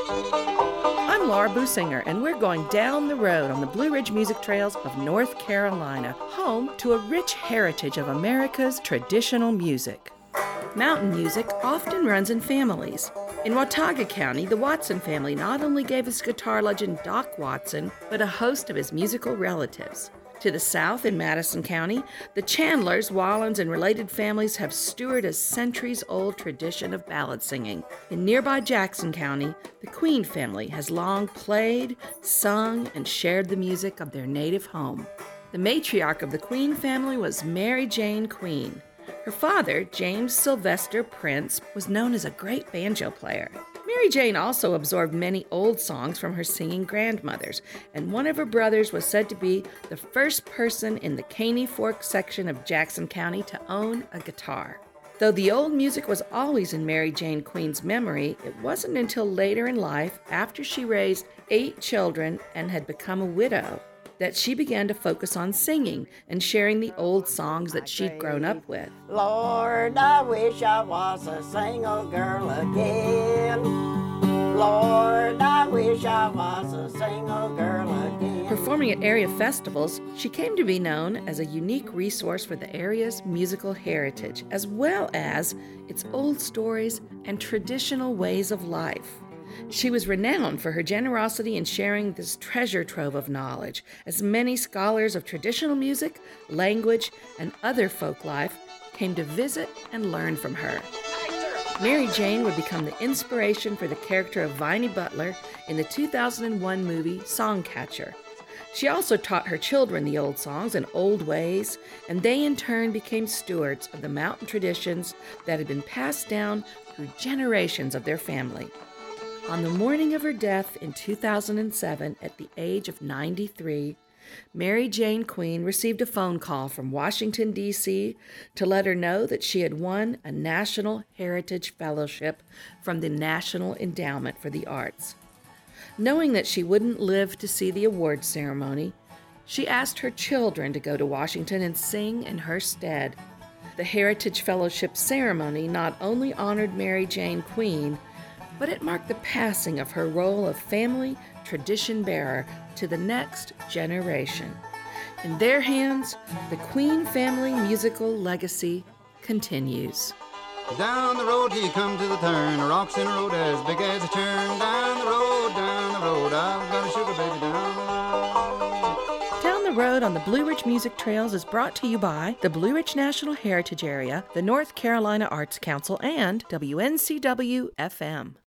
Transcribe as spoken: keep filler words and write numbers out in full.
I'm Laura Businger, and we're going down the road on the Blue Ridge Music Trails of North Carolina, home to a rich heritage of America's traditional music. Mountain music often runs in families. In Watauga County, the Watson family not only gave us guitar legend Doc Watson, but a host of his musical relatives. To the south, in Madison County, the Chandlers, Wallens, and related families have stewarded a centuries-old tradition of ballad singing. In nearby Jackson County, the Queen family has long played, sung, and shared the music of their native home. The matriarch of the Queen family was Mary Jane Queen. Her father, James Sylvester Prince, was known as a great banjo player. Mary Jane also absorbed many old songs from her singing grandmothers, and one of her brothers was said to be the first person in the Caney Fork section of Jackson County to own a guitar. Though the old music was always in Mary Jane Queen's memory, it wasn't until later in life, after she raised eight children and had become a widow, that she began to focus on singing and sharing the old songs that she'd grown up with. Lord, I wish I was a single girl again. Lord, I wish I was a single girl again. Performing at area festivals, she came to be known as a unique resource for the area's musical heritage, as well as its old stories and traditional ways of life. She was renowned for her generosity in sharing this treasure trove of knowledge, as many scholars of traditional music, language, and other folk life came to visit and learn from her. Mary Jane would become the inspiration for the character of Viney Butler in the two thousand one movie Songcatcher. She also taught her children the old songs and old ways, and they in turn became stewards of the mountain traditions that had been passed down through generations of their family. On the morning of her death in two thousand seven, at the age of ninety-three, Mary Jane Queen received a phone call from Washington, D C to let her know that she had won a National Heritage Fellowship from the National Endowment for the Arts. Knowing that she wouldn't live to see the award ceremony, she asked her children to go to Washington and sing in her stead. The Heritage Fellowship ceremony not only honored Mary Jane Queen, but it marked the passing of her role of family tradition bearer to the next generation. In their hands, the Queen family musical legacy continues. Down the road till you come to the turn, a rock's in a road as big as a churn. Down the road, down the road, I've got a sugar baby down the road. Down the Road on the Blue Ridge Music Trails is brought to you by the Blue Ridge National Heritage Area, the North Carolina Arts Council, and W N C W F M.